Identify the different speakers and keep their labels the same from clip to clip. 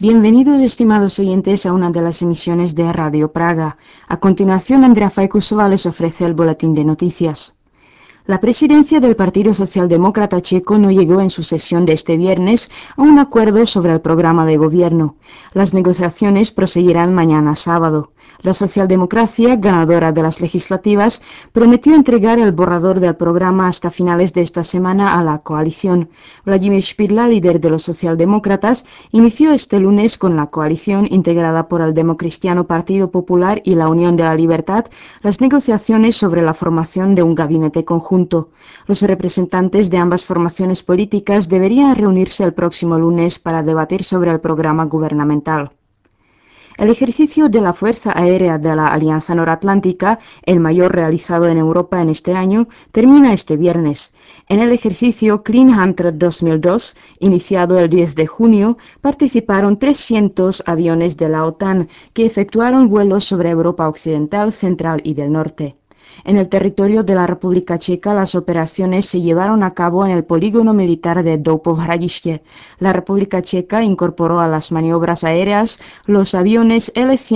Speaker 1: Bienvenidos, estimados oyentes, a una de las emisiones de Radio Praga. A continuación, Andrea Fajkusova les ofrece el boletín de noticias. La presidencia del Partido Socialdemócrata Checo no llegó en su sesión de este viernes a un acuerdo sobre el programa de gobierno. Las negociaciones proseguirán mañana sábado. La socialdemocracia, ganadora de las legislativas, prometió entregar el borrador del programa hasta finales de esta semana a la coalición. Vladimir Špidla, líder de los socialdemócratas, inició este lunes con la coalición integrada por el Democristiano Partido Popular y la Unión de la Libertad las negociaciones sobre la formación de un gabinete conjunto. Los representantes de ambas formaciones políticas deberían reunirse el próximo lunes para debatir sobre el programa gubernamental. El ejercicio de la Fuerza Aérea de la Alianza Noratlántica, el mayor realizado en Europa en este año, termina este viernes. En el ejercicio Clean Hunter 2002, iniciado el 10 de junio, participaron 300 aviones de la OTAN que efectuaron vuelos sobre Europa Occidental, Central y del Norte. En el territorio de la República Checa, las operaciones se llevaron a cabo en el polígono militar de Doupovhradiště. La República Checa incorporó a las maniobras aéreas los aviones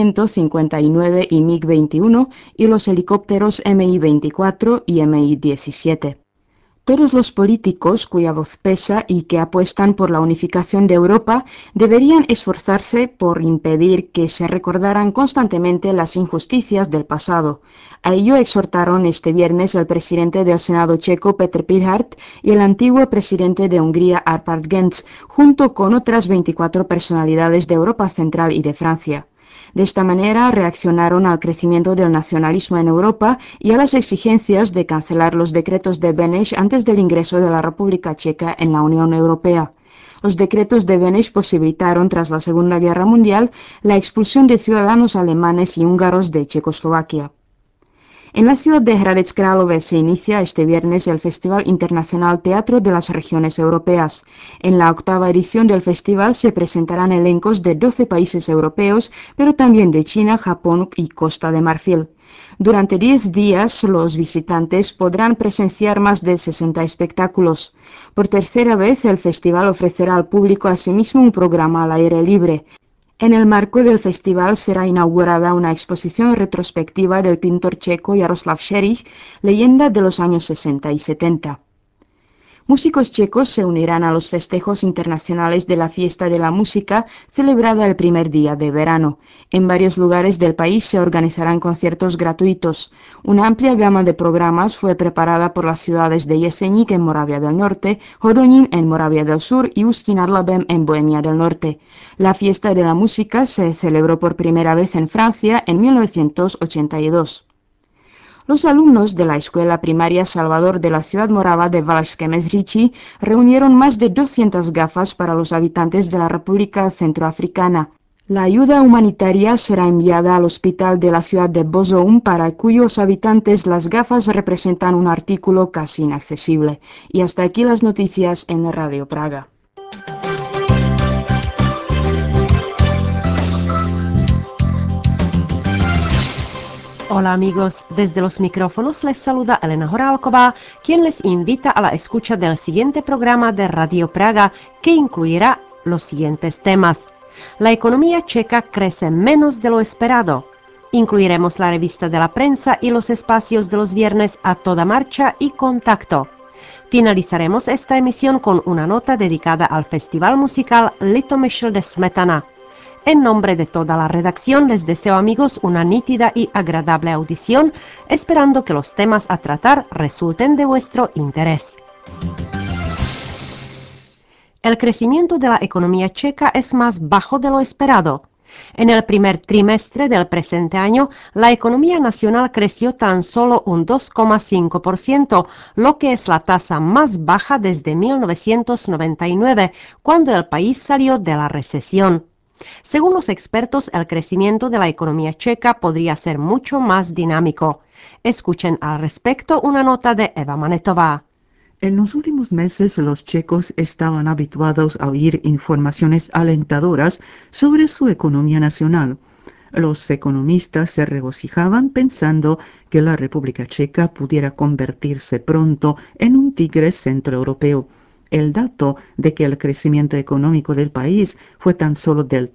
Speaker 1: L-159 y MiG-21 y los helicópteros Mi-24 y Mi-17. Todos los políticos cuya voz pesa y que apuestan por la unificación de Europa deberían esforzarse por impedir que se recordaran constantemente las injusticias del pasado. A ello exhortaron este viernes el presidente del Senado checo Petr Pilhart y el antiguo presidente de Hungría Arpad Gencs, junto con otras 24 personalidades de Europa Central y de Francia. De esta manera reaccionaron al crecimiento del nacionalismo en Europa y a las exigencias de cancelar los decretos de Beneš antes del ingreso de la República Checa en la Unión Europea. Los decretos de Beneš posibilitaron, tras la Segunda Guerra Mundial, la expulsión de ciudadanos alemanes y húngaros de Checoslovaquia. En la ciudad de Hradec Králové se inicia este viernes el Festival Internacional Teatro de las Regiones Europeas. En la 8ª edición del festival se presentarán elencos de 12 países europeos, pero también de China, Japón y Costa de Marfil. Durante 10 días, los visitantes podrán presenciar más de 60 espectáculos. Por tercera vez, el festival ofrecerá al público asimismo un programa al aire libre. En el marco del festival será inaugurada una exposición retrospectiva del pintor checo Jaroslav Šerých, leyenda de los años 60 y 70. Músicos checos se unirán a los festejos internacionales de la Fiesta de la Música, celebrada el primer día de verano. En varios lugares del país se organizarán conciertos gratuitos. Una amplia gama de programas fue preparada por las ciudades de Jeseník en Moravia del Norte, Hodonín en Moravia del Sur y Ústí nad Labem en Bohemia del Norte. La Fiesta de la Música se celebró por primera vez en Francia en 1982. Los alumnos de la escuela primaria Salvador de la ciudad morava de Valašské Meziříčí reunieron más de 200 gafas para los habitantes de la República Centroafricana. La ayuda humanitaria será enviada al hospital de la ciudad de Bozoum, para cuyos habitantes las gafas representan un artículo casi inaccesible. Y hasta aquí las noticias en Radio Praga.
Speaker 2: Hola amigos, desde los micrófonos les saluda Elena Horálková, quien les invita a la escucha del siguiente programa de Radio Praga, que incluirá los siguientes temas. La economía checa crece menos de lo esperado. Incluiremos la revista de la prensa y los espacios de los viernes A Toda Marcha y Contacto. Finalizaremos esta emisión con una nota dedicada al festival musical Litomyšl de Smetana. En nombre de toda la redacción les deseo, amigos, una nítida y agradable audición, esperando que los temas a tratar resulten de vuestro interés. El crecimiento de la economía checa es más bajo de lo esperado. En el primer trimestre del presente año, la economía nacional creció tan solo un 2,5%, lo que es la tasa más baja desde 1999, cuando el país salió de la recesión. Según los expertos, el crecimiento de la economía checa podría ser mucho más dinámico. Escuchen al respecto una nota de Eva Manetová.
Speaker 3: En los últimos meses, los checos estaban habituados a oír informaciones alentadoras sobre su economía nacional. Los economistas se regocijaban pensando que la República Checa pudiera convertirse pronto en un tigre centroeuropeo. el dato de que el crecimiento económico del país fue tan solo del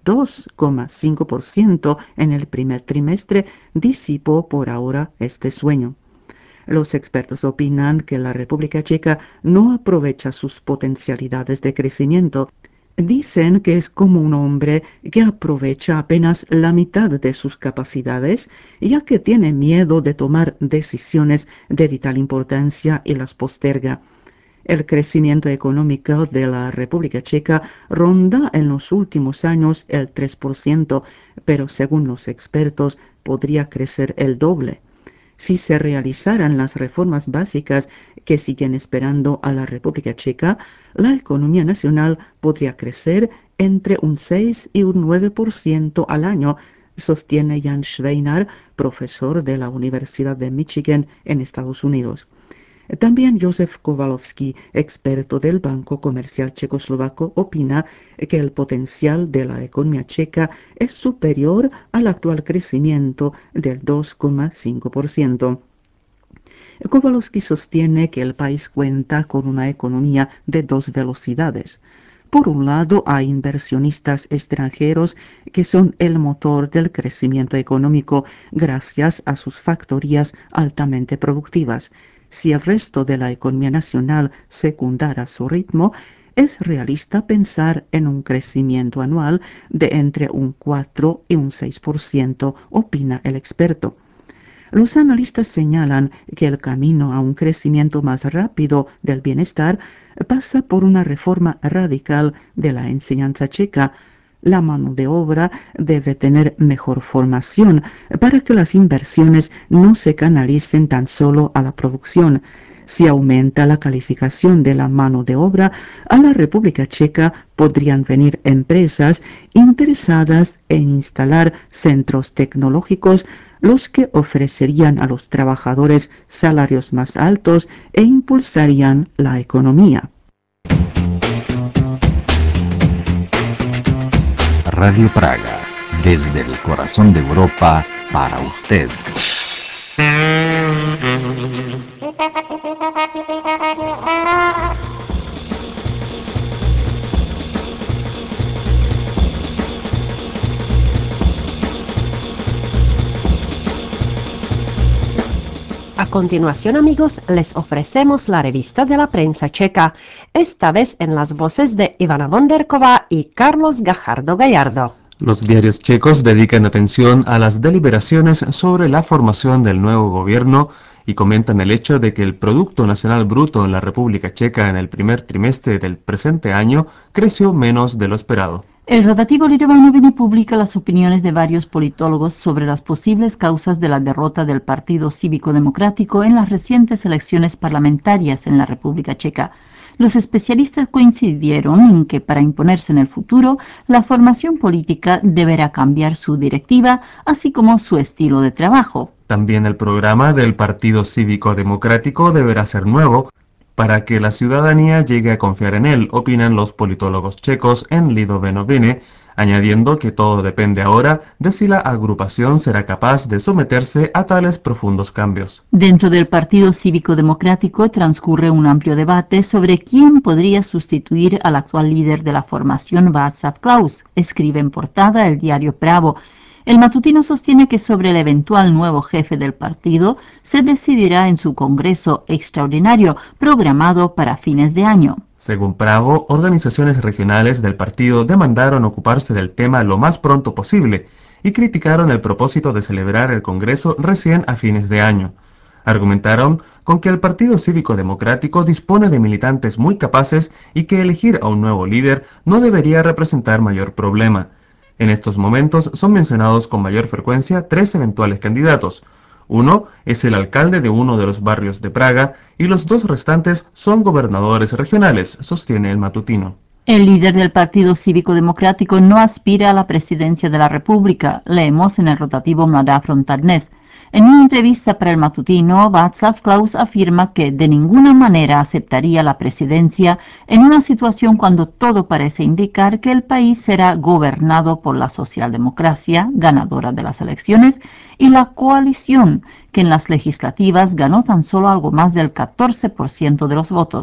Speaker 3: 2,5% en el primer trimestre disipó por ahora este sueño. Los expertos opinan que la República Checa no aprovecha sus potencialidades de crecimiento. Dicen que es como un hombre que aprovecha apenas la mitad de sus capacidades, ya que tiene miedo de tomar decisiones de vital importancia y las posterga. El crecimiento económico de la República Checa ronda en los últimos años el 3%, pero según los expertos podría crecer el doble. Si se realizaran las reformas básicas que siguen esperando a la República Checa, la economía nacional podría crecer entre un 6 y un 9% al año, sostiene Jan Schweinar, profesor de la Universidad de Michigan en Estados Unidos. También Josef Kowalowski, experto del Banco Comercial Checoslovaco, opina que el potencial de la economía checa es superior al actual crecimiento del 2,5%. Kowalowski sostiene que el país cuenta con una economía de dos velocidades. Por un lado, hay inversionistas extranjeros que son el motor del crecimiento económico gracias a sus factorías altamente productivas. Si el resto de la economía nacional secundara su ritmo, es realista pensar en un crecimiento anual de entre un 4 y un 6%, opina el experto. Los analistas señalan que el camino a un crecimiento más rápido del bienestar pasa por una reforma radical de la enseñanza checa. La mano de obra debe tener mejor formación para que las inversiones no se canalicen tan solo a la producción. Si aumenta la calificación de la mano de obra, a la República Checa podrían venir empresas interesadas en instalar centros tecnológicos, los que ofrecerían a los trabajadores salarios más altos e impulsarían la economía.
Speaker 4: Radio Praga, desde el corazón de Europa, para usted.
Speaker 2: A continuación, amigos, les ofrecemos la revista de la prensa checa, esta vez en las voces de Ivana Vonderkova y Carlos Gajardo Gallardo.
Speaker 5: Los diarios checos dedican atención a las deliberaciones sobre la formación del nuevo gobierno y comentan el hecho de que el Producto Nacional Bruto en la República Checa en el primer trimestre del presente año creció menos de lo esperado.
Speaker 1: El rotativo Litovo Noviny publica las opiniones de varios politólogos sobre las posibles causas de la derrota del Partido Cívico Democrático en las recientes elecciones parlamentarias en la República Checa. Los especialistas coincidieron en que para imponerse en el futuro, la formación política deberá cambiar su directiva, así como su estilo de trabajo.
Speaker 5: También el programa del Partido Cívico Democrático deberá ser nuevo para que la ciudadanía llegue a confiar en él, opinan los politólogos checos en Lidové Noviny, añadiendo que todo depende ahora de si la agrupación será capaz de someterse a tales profundos cambios.
Speaker 1: Dentro del Partido Cívico Democrático transcurre un amplio debate sobre quién podría sustituir al actual líder de la formación, Václav Klaus, escribe en portada el diario Pravo. El matutino sostiene que sobre el eventual nuevo jefe del partido se decidirá en su congreso extraordinario programado para fines de año.
Speaker 5: Según Pravo, organizaciones regionales del partido demandaron ocuparse del tema lo más pronto posible y criticaron el propósito de celebrar el Congreso recién a fines de año. Argumentaron con que el Partido Cívico Democrático dispone de militantes muy capaces y que elegir a un nuevo líder no debería representar mayor problema. En estos momentos son mencionados con mayor frecuencia tres eventuales candidatos. Uno es el alcalde de uno de los barrios de Praga y los dos restantes son gobernadores regionales, sostiene el matutino.
Speaker 1: El líder del Partido Cívico Democrático no aspira a la presidencia de la República, leemos en el rotativo Mladá Fronta Dnes. En una entrevista para el matutino, Václav Klaus afirma que de ninguna manera aceptaría la presidencia en una situación cuando todo parece indicar que el país será gobernado por la socialdemocracia, ganadora de las elecciones, y la coalición, que en las legislativas ganó tan solo algo más del 14% de los votos.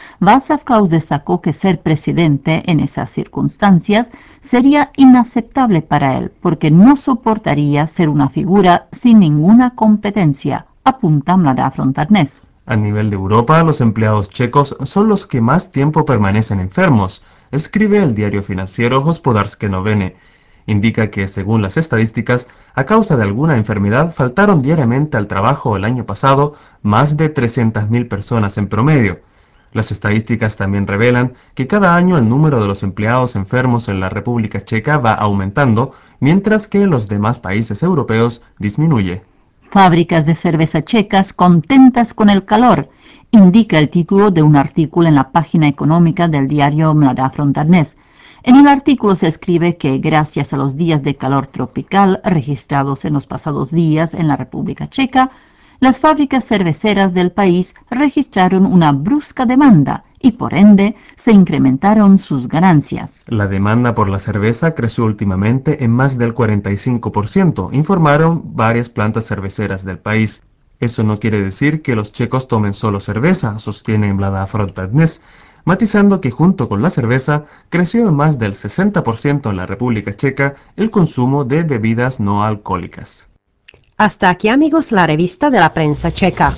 Speaker 6: Václav Klaus destacó que ser presidente en esas circunstancias sería inaceptable para él, porque no soportaría ser una figura sin ninguna competencia, apunta Mladá fronta dnes.
Speaker 5: A nivel de Europa, los empleados checos son los que más tiempo permanecen enfermos, escribe el diario financiero Hospodářské noviny. Indica que, según las estadísticas, a causa de alguna enfermedad faltaron diariamente al trabajo el año pasado más de 300.000 personas en promedio. Las estadísticas también revelan que cada año el número de los empleados enfermos en la República Checa va aumentando, mientras que en los demás países europeos disminuye.
Speaker 6: Fábricas de cerveza checas contentas con el calor, indica el título de un artículo en la página económica del diario Mladá fronta dnes. En el artículo se escribe que gracias a los días de calor tropical registrados en los pasados días en la República Checa, las fábricas cerveceras del país registraron una brusca demanda y por ende se incrementaron sus ganancias.
Speaker 5: La demanda por la cerveza creció últimamente en más del 45%, informaron varias plantas cerveceras del país. Eso no quiere decir que los checos tomen solo cerveza, sostiene Mladá fronta dnes, matizando que junto con la cerveza creció en más del 60% en la República Checa el consumo de bebidas no alcohólicas.
Speaker 2: Hasta aquí, amigos, la revista de la prensa checa.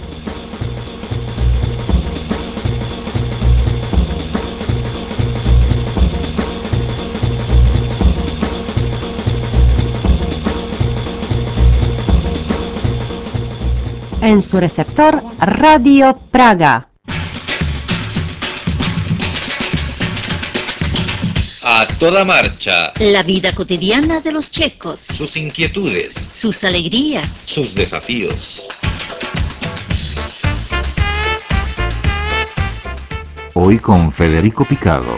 Speaker 2: En su receptor, Radio Praga.
Speaker 7: A toda marcha.
Speaker 8: La vida cotidiana de los checos.
Speaker 7: Sus inquietudes.
Speaker 8: Sus alegrías.
Speaker 7: Sus desafíos.
Speaker 4: Hoy con Federico Picado.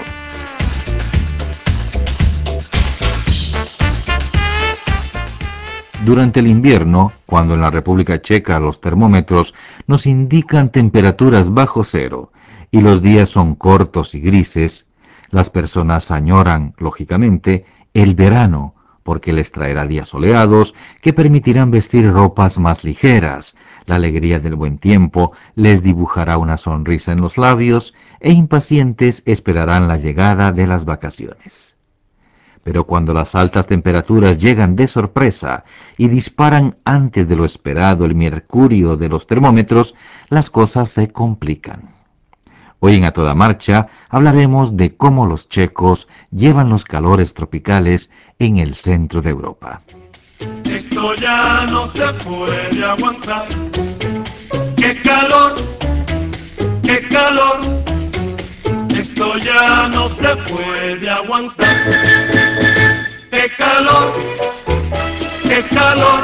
Speaker 4: Durante el invierno, cuando en la República Checa los termómetros nos indican temperaturas bajo cero y los días son cortos y grises, las personas añoran, lógicamente, el verano, porque les traerá días soleados que permitirán vestir ropas más ligeras. La alegría del buen tiempo les dibujará una sonrisa en los labios e impacientes esperarán la llegada de las vacaciones. Pero cuando las altas temperaturas llegan de sorpresa y disparan antes de lo esperado el mercurio de los termómetros, las cosas se complican. Hoy en A Toda Marcha hablaremos de cómo los checos llevan los calores tropicales en el centro de Europa.
Speaker 9: Esto ya no se puede aguantar. ¡Qué calor! ¡Qué calor! Esto ya no se puede aguantar. ¡Qué calor! ¡Qué calor!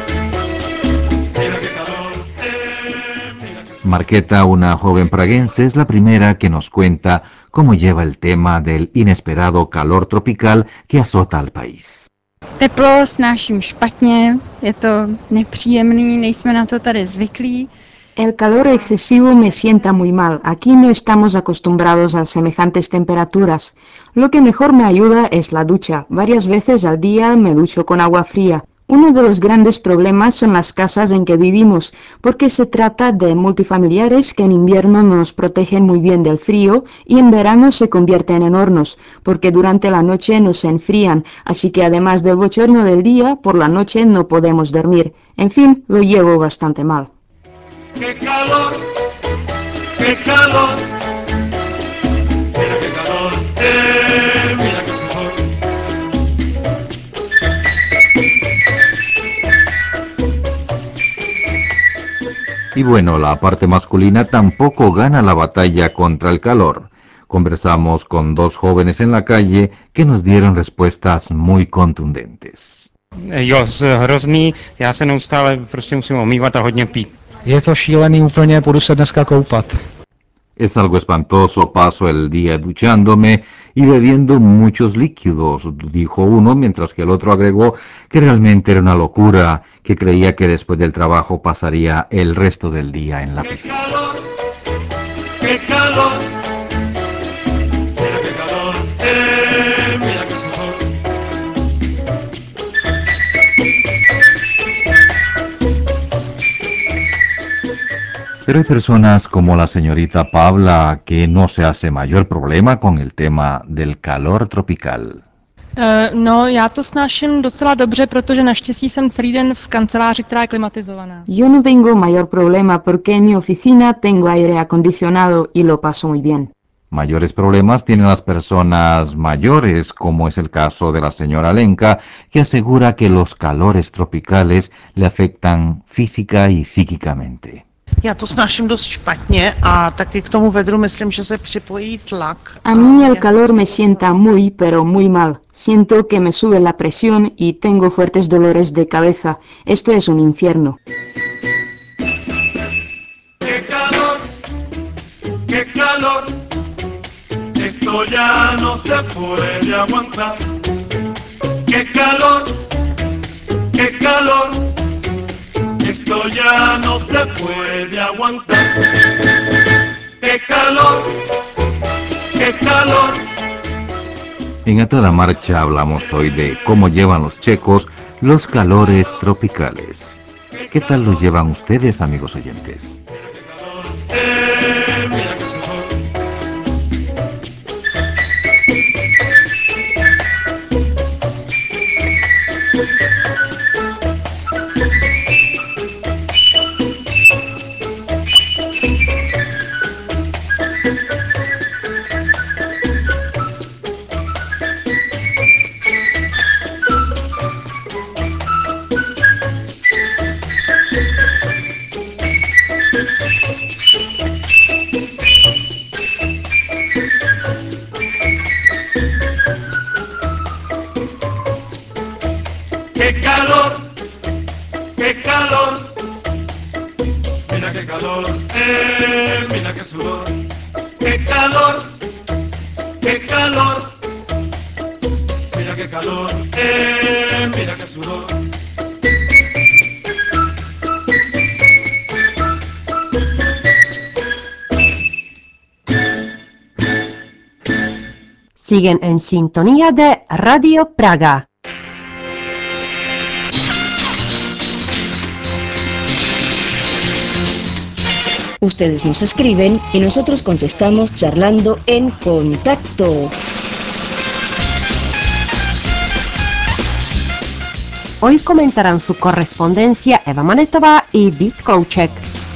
Speaker 9: Mira qué calor. Mira qué...
Speaker 4: Marqueta, una joven praguense, es la primera que nos cuenta cómo lleva el tema del inesperado calor tropical que azota al país.
Speaker 10: Teplo snáším špatně, je to nepříjemný, nejsme na to tady zvyklí.
Speaker 1: El calor excesivo me sienta muy mal. Aquí no estamos acostumbrados a semejantes temperaturas. Lo que mejor me ayuda es la ducha. Varias veces al día me ducho con agua fría. Uno de los grandes problemas son las casas en que vivimos, porque se trata de multifamiliares que en invierno nos protegen muy bien del frío y en verano se convierten en hornos, porque durante la noche nos enfrían, así que además del bochorno del día, por la noche no podemos dormir. En fin, lo llevo bastante mal.
Speaker 9: ¡Qué calor! ¡Qué calor! Mira qué calor, mira qué sudor.
Speaker 4: Y bueno, la parte masculina tampoco gana la batalla contra el calor. Conversamos con dos jóvenes en la calle que nos dieron respuestas muy contundentes.
Speaker 11: Jo, hrozný, já se neustále prostě musím omývat a hodně pít.
Speaker 12: Je to šílený úplně, půjdu se dneska koupat.
Speaker 4: Es algo espantoso, paso el día duchándome y bebiendo muchos líquidos, dijo uno, mientras que el otro agregó que realmente era una locura, que creía que después del trabajo pasaría el resto del día en la piscina.
Speaker 9: ¡Qué calor! Mira qué calor, mira qué sudor.
Speaker 4: Pero hay personas como la señorita Pavla que no se hace mayor problema con el tema del calor tropical.
Speaker 13: No, já to snáším docela dobře, protože naštěstí jsem celý den v kanceláři, která je klimatizovaná.
Speaker 1: Yo no tengo mayor problema porque en mi oficina tengo aire acondicionado y lo paso muy bien.
Speaker 4: Mayores problemas tienen las personas mayores, como es el caso de la señora Lenka, que asegura que los calores tropicales le afectan física y psíquicamente.
Speaker 14: Já to snáším dost špatně a taky k tomu vedru myslím, že se připojí tlak.
Speaker 1: A mí el calor me sienta muy, pero muy mal. Siento que me sube la presión y tengo fuertes dolores de cabeza. Esto es un infierno.
Speaker 9: ¡Qué calor! ¡Qué calor! Esto ya no se puede aguantar. ¡Qué calor! ¡Qué calor! Esto ya no se puede aguantar. ¡Qué calor! ¡Qué calor!
Speaker 4: En A Toda Marcha hablamos hoy de cómo llevan los checos los calores tropicales. ¿Qué tal lo llevan ustedes, amigos oyentes?
Speaker 9: Mira que sudor. ¡Qué calor! ¡Qué calor! Mira qué calor, mira qué sudor. ¡Qué calor! ¡Qué calor! Mira qué calor, mira qué sudor.
Speaker 2: Siguen en sintonía de Radio Praga.
Speaker 15: Ustedes nos escriben y nosotros contestamos charlando en contacto.
Speaker 2: Hoy comentarán su correspondencia Eva Manetová y Vít Kouček.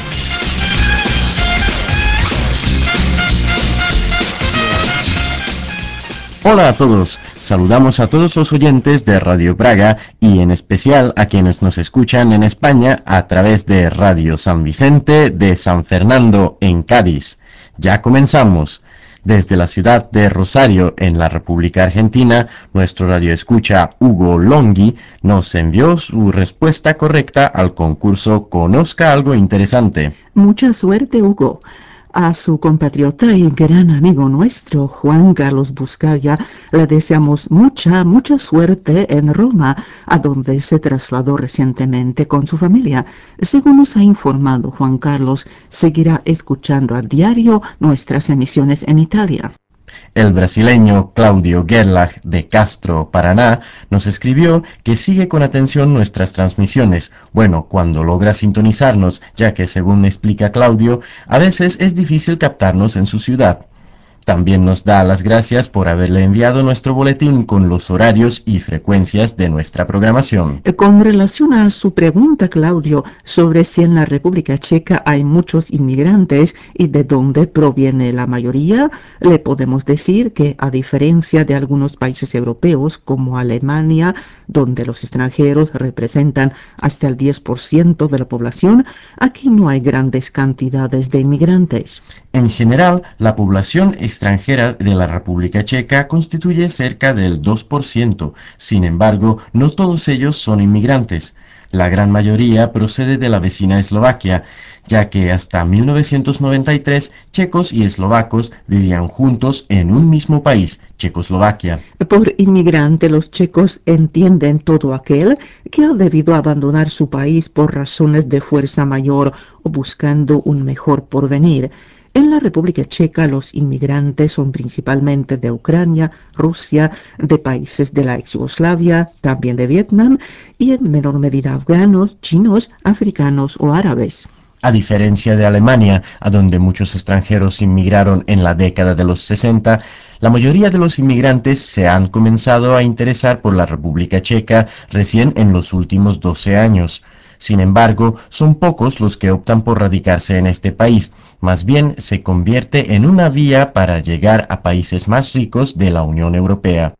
Speaker 16: Hola a todos, saludamos a todos los oyentes de Radio Praga y en especial a quienes nos escuchan en España a través de Radio San Vicente de San Fernando en Cádiz. Ya comenzamos. Desde la ciudad de Rosario, en la República Argentina, nuestro radioescucha Hugo Longhi nos envió su respuesta correcta al concurso Conozca algo interesante.
Speaker 3: Mucha suerte, Hugo. A su compatriota y gran amigo nuestro, Juan Carlos Buscaglia, le deseamos mucha suerte en Roma, a donde se trasladó recientemente con su familia. Según nos ha informado Juan Carlos, seguirá escuchando a diario nuestras emisiones en Italia.
Speaker 16: El brasileño Claudio Gerlach de Castro, Paraná, nos escribió que sigue con atención nuestras transmisiones. Bueno, cuando logra sintonizarnos, ya que según explica Claudio, a veces es difícil captarnos en su ciudad. También nos da las gracias por haberle enviado nuestro boletín con los horarios y frecuencias de nuestra programación.
Speaker 3: Con relación a su pregunta, Claudio, sobre si en la República Checa hay muchos inmigrantes y de dónde proviene la mayoría, le podemos decir que, a diferencia de algunos países europeos como Alemania, donde los extranjeros representan hasta el 10% de la población, aquí no hay grandes cantidades de inmigrantes.
Speaker 16: En general, la población extranjera de la República Checa constituye cerca del 2%. Sin embargo, no todos ellos son inmigrantes. La gran mayoría procede de la vecina Eslovaquia, ya que hasta 1993 checos y eslovacos vivían juntos en un mismo país, Checoslovaquia.
Speaker 3: Por inmigrante, los checos entienden todo aquel que ha debido abandonar su país por razones de fuerza mayor o buscando un mejor porvenir. En la República Checa los inmigrantes son principalmente de Ucrania, Rusia, de países de la ex Yugoslavia, también de Vietnam y en menor medida afganos, chinos, africanos o árabes.
Speaker 16: A diferencia de Alemania, a donde muchos extranjeros inmigraron en la década de los 60, la mayoría de los inmigrantes se han comenzado a interesar por la República Checa recién en los últimos 12 años. Sin embargo, son pocos los que optan por radicarse en este país. Más bien, se convierte en una vía para llegar a países más ricos de la Unión Europea.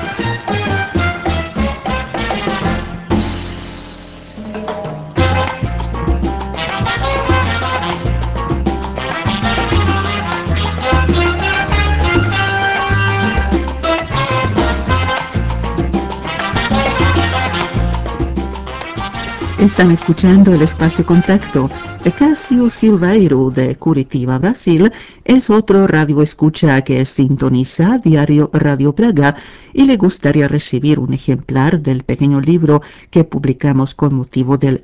Speaker 3: Están escuchando el espacio Contacto. Cássio Silveiro de Curitiba, Brasil, es otro radio escucha que sintoniza diario Radio Praga y le gustaría recibir un ejemplar del pequeño libro que publicamos con motivo del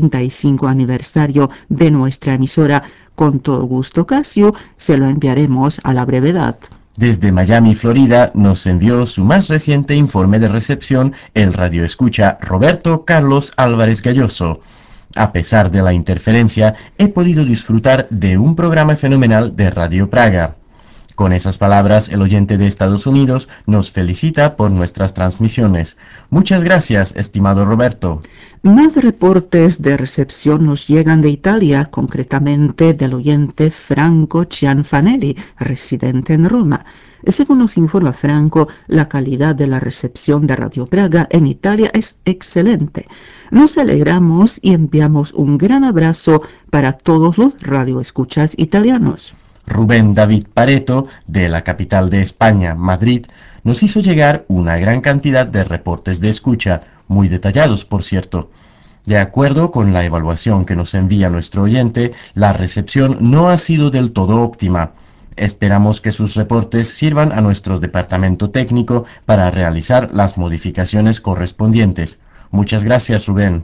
Speaker 3: 65 aniversario de nuestra emisora. Con todo gusto, Cássio, se lo enviaremos a la brevedad.
Speaker 16: Desde Miami, Florida, nos envió su más reciente informe de recepción el radioescucha Roberto Carlos Álvarez Galloso. A pesar de la interferencia, he podido disfrutar de un programa fenomenal de Radio Praga. Con esas palabras, el oyente de Estados Unidos nos felicita por nuestras transmisiones. Muchas gracias, estimado Roberto.
Speaker 3: Más reportes de recepción nos llegan de Italia, concretamente del oyente Franco Cianfanelli, residente en Roma. Según nos informa Franco, la calidad de la recepción de Radio Praga en Italia es excelente. Nos alegramos y enviamos un gran abrazo para todos los radioescuchas italianos.
Speaker 16: Rubén David Pareto, de la capital de España, Madrid, nos hizo llegar una gran cantidad de reportes de escucha, muy detallados, por cierto. De acuerdo con la evaluación que nos envía nuestro oyente, la recepción no ha sido del todo óptima. Esperamos que sus reportes sirvan a nuestro departamento técnico para realizar las modificaciones correspondientes. Muchas gracias, Rubén.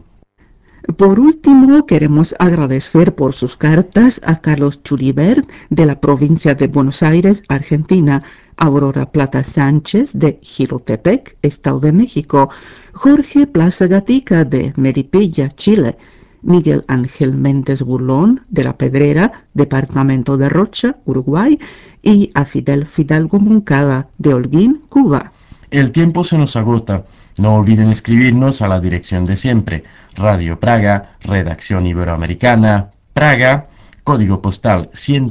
Speaker 3: Por último, queremos agradecer por sus cartas a Carlos Chulibert, de la provincia de Buenos Aires, Argentina, Aurora Plata Sánchez, de Jilotepec, Estado de México, Jorge Plaza Gatica, de Melipilla, Chile, Miguel Ángel Méndez Burlón, de La Pedrera, departamento de Rocha, Uruguay, y a Fidel Fidalgo Moncada, de Holguín, Cuba.
Speaker 16: El tiempo se nos agota. No olviden escribirnos a la dirección de siempre: Radio Praga, Redacción Iberoamericana, Praga, código postal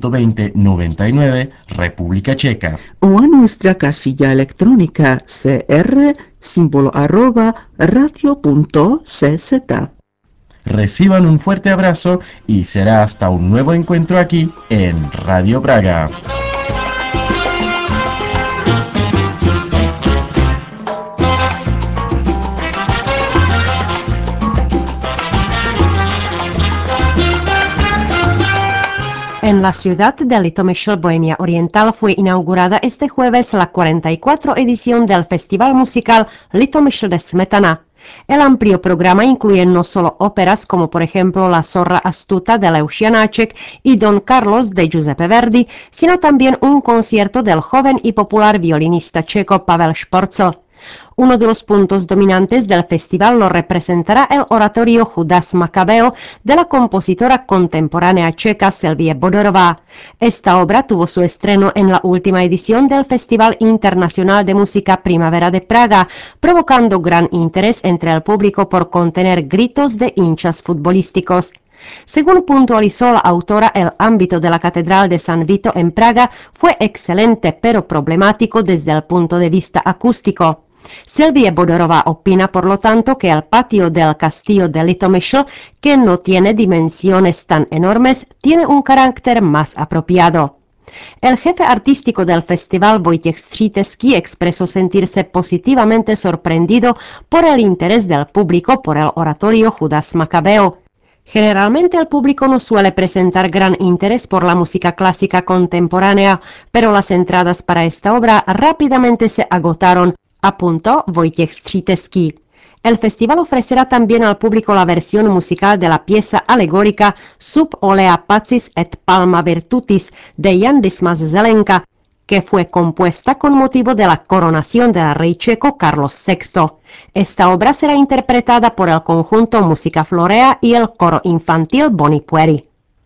Speaker 16: 12099, República Checa.
Speaker 3: O a nuestra casilla electrónica cr, símbolo @ radio.cz.
Speaker 16: Reciban un fuerte abrazo y será hasta un nuevo encuentro aquí en Radio Praga.
Speaker 2: En la ciudad de Litomyšl, Bohemia Oriental, fue inaugurada este jueves la 44 edición del festival musical Litomyšl de Smetana. El amplio programa incluye no solo óperas como por ejemplo La zorra astuta de Leoš Janáček y Don Carlos de Giuseppe Verdi, sino también un concierto del joven y popular violinista checo Pavel Šporcel. Uno de los puntos dominantes del festival lo representará el oratorio Judas Macabeo de la compositora contemporánea checa Silvie Bodorová. Esta obra tuvo su estreno en la última edición del Festival Internacional de Música Primavera de Praga, provocando gran interés entre el público por contener gritos de hinchas futbolísticos. Según puntualizó la autora, el ámbito de la Catedral de San Vito en Praga fue excelente pero problemático desde el punto de vista acústico. Silvie Bodorová opina, por lo tanto, que el patio del castillo de Litomyšl, que no tiene dimensiones tan enormes, tiene un carácter más apropiado. El jefe artístico del festival, Wojciech Střítecký, expresó sentirse positivamente sorprendido por el interés del público por el oratorio Judas Macabeo. Generalmente el público no suele presentar gran interés por la música clásica contemporánea, pero las entradas para esta obra rápidamente se agotaron, apuntó Wojciech Střítecký. El festival ofrecerá también al público la versión musical de la pieza alegórica Sub olea pacis et palma virtutis de Jan Dismas Zelenka, que fue compuesta con motivo de la coronación del rey checo Carlos VI. Esta obra será interpretada por el conjunto Musica Florea y el coro infantil Boni Pueri.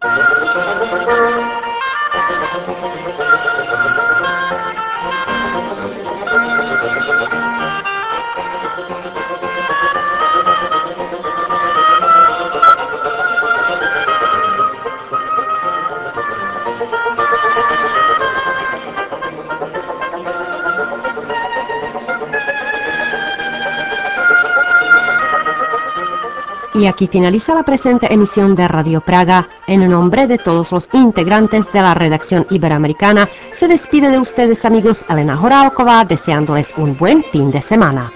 Speaker 2: Y aquí finaliza la presente emisión de Radio Praga. En nombre de todos los integrantes de la redacción iberoamericana, se despide de ustedes, amigos, Elena Horálková, deseándoles un buen fin de semana.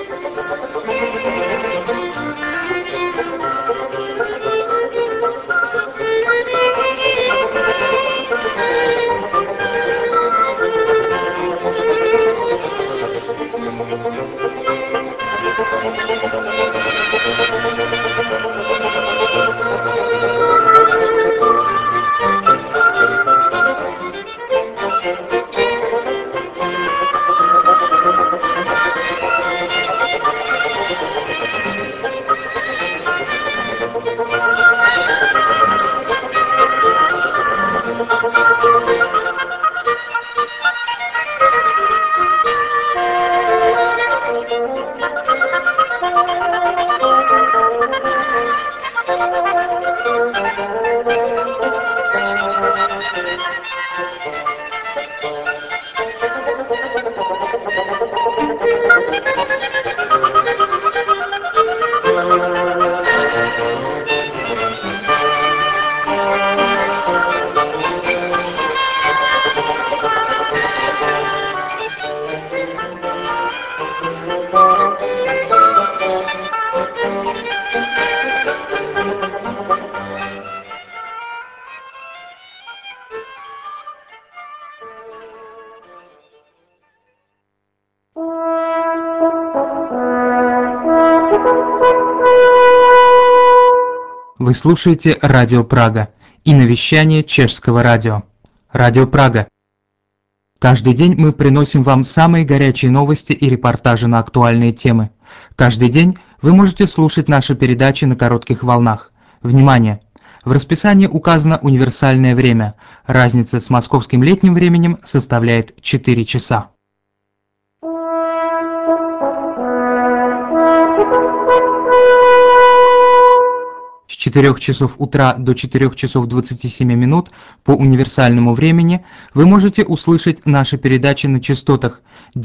Speaker 12: Вы слушаете Радио Прага и навещание чешского радио. Радио Прага. Каждый день мы приносим вам самые горячие новости и репортажи на актуальные темы. Каждый день вы можете слушать наши передачи на коротких волнах. Внимание! В расписании указано универсальное время. Разница с московским летним временем составляет 4 часа. С 4 часов утра до 4 часов 27 минут по универсальному времени вы можете услышать наши передачи на частотах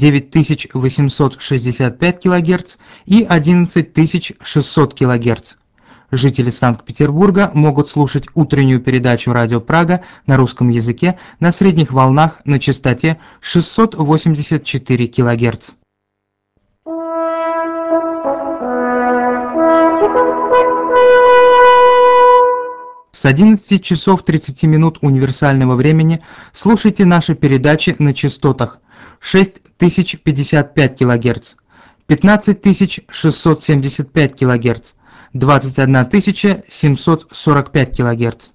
Speaker 12: 9865 кГц и 11600 кГц. Жители Санкт-Петербурга могут слушать утреннюю передачу «Радио Прага» на русском языке на средних волнах на частоте 684 кГц. С 11 часов 30 минут универсального времени слушайте наши передачи на частотах 6055 кГц, 15675 кГц, 21745 кГц.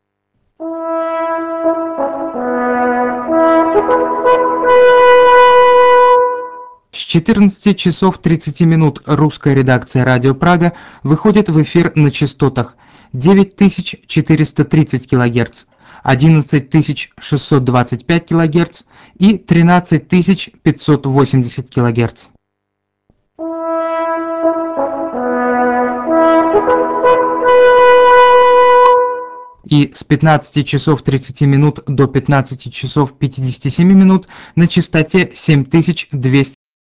Speaker 12: С 14 часов 30 минут русская редакция «Радио Прага» выходит в эфир на частотах 9430 кГц, 11625 кГц и 13580 кГц. И с 15 часов 30 минут до 15 часов 57 минут на частоте 7200